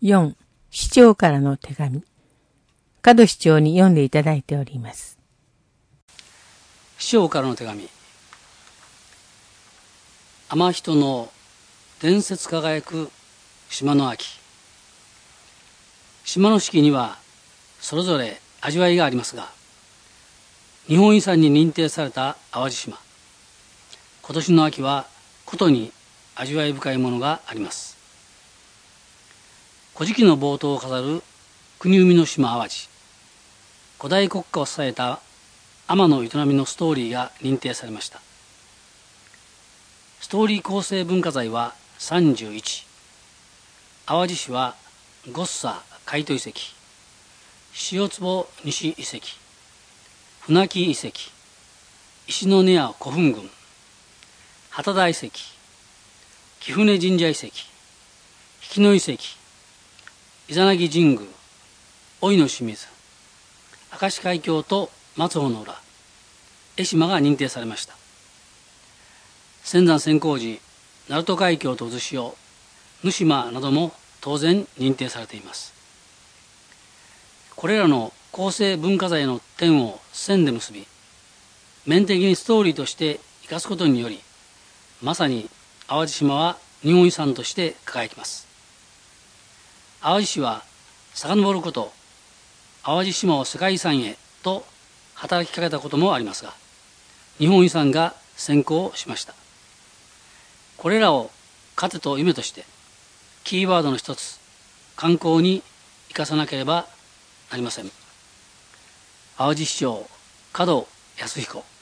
4、市長からの手紙。門市長に読んでいただいております。 市長からの手紙。天人の伝説輝く島の秋。島の四季にはそれぞれ味わいがありますが、日本遺産に認定された淡路島。今年の秋はことに味わい深いものがあります。古事記の冒頭を飾る国生みの島淡路。古代国家を支えた天の営みのストーリーが認定されました。ストーリー構成文化財は31。淡路市はゴッサ海都遺跡、塩坪西遺跡、船木遺跡、石の根屋古墳群、畑田遺跡、貴船神社遺跡、引野遺跡、伊弉諾神宮、老の清水、明石海峡と松穂の浦、江島が認定されました。仙山千光寺、鳴門海峡と渦潮、沼島なども当然認定されています。これらの構成文化財の点を線で結び、面的にストーリーとして生かすことにより、まさに淡路島は日本遺産として輝きます。淡路市は遡ること、淡路島を世界遺産へと働きかけたこともありますが、日本遺産が先行しました。これらを糧と夢としてキーワードの一つ、観光に生かさなければなりません。淡路市長門康彦。